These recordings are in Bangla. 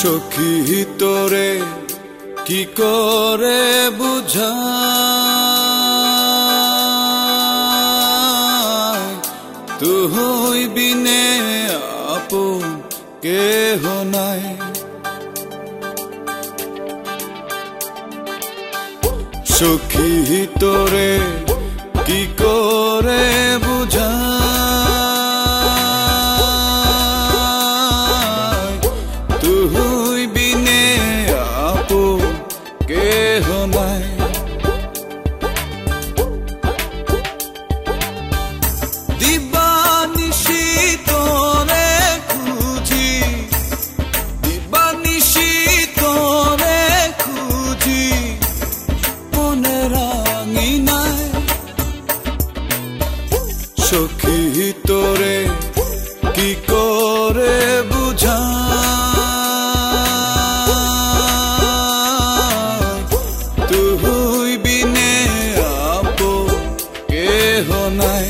সখী তোরে কি করে বুঝাই, তুই বিনে আপন কেহ নাই। সখী তোরে কি করে বুঝাই, তুই বিনে আপন কেহ নাই। দিবানিশি তোরে খুঁজি, দিবানিশি তোরে খুঁজি মনে রাঙি নাই। সখী তোরে কি করে বুঝাই, তুই বিনে আপন কেহ নাই।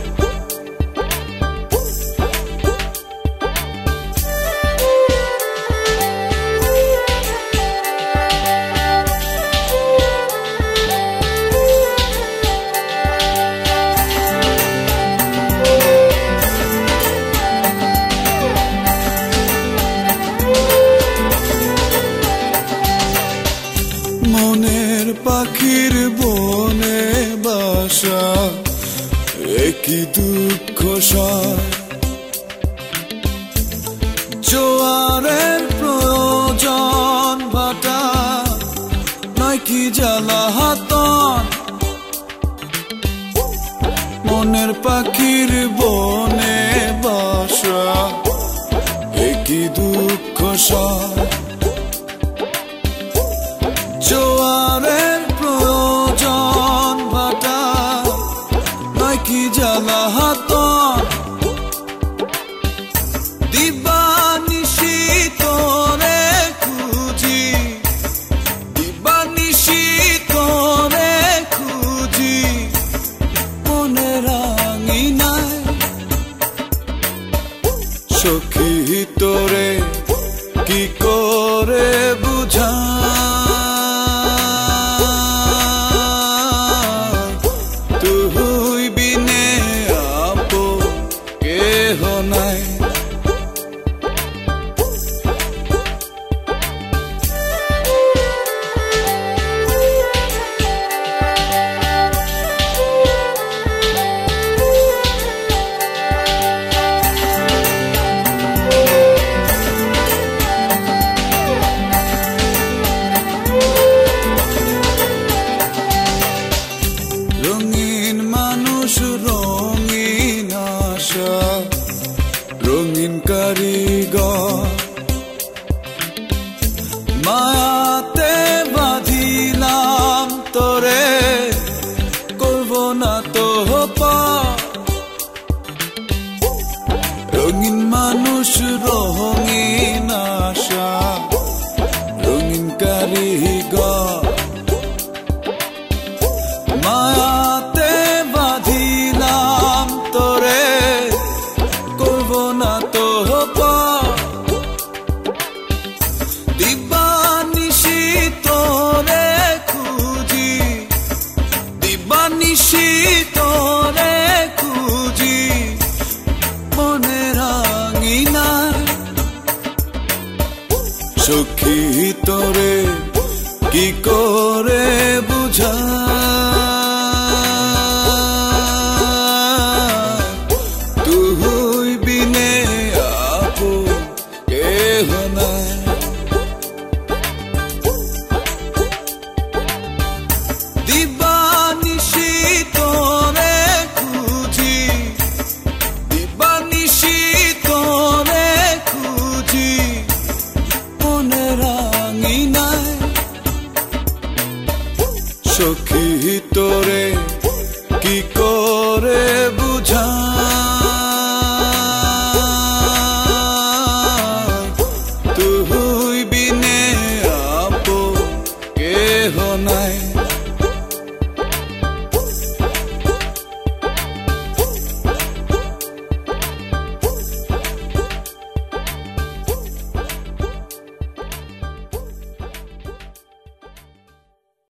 মনের পাখির বনে বাসা, একই দুঃখ সয়। জোয়ারের প্রয়োজন ভাটা, নয় কি জ্বালা হাতন। মনের পাখির বনে বাসা, একই দুঃখ সয়। জোয়ারের প্রয়োজন ভাটা, নয় কি জ্বালা হাতন। দিবানিশি তোরে খুঁজি, দিবানিশি তোরে খুঁজি মনে রাঙি নাই। সখী তোরে কি করে বুঝাই, তুই বিনে আপন কেহ নাই। রঙিন মানুষ রঙিন আশা, রঙিন কারিগর। মায়াতে বাঁধিলাম তোরে, করব না তো পার। রঙিন মানুষ রহ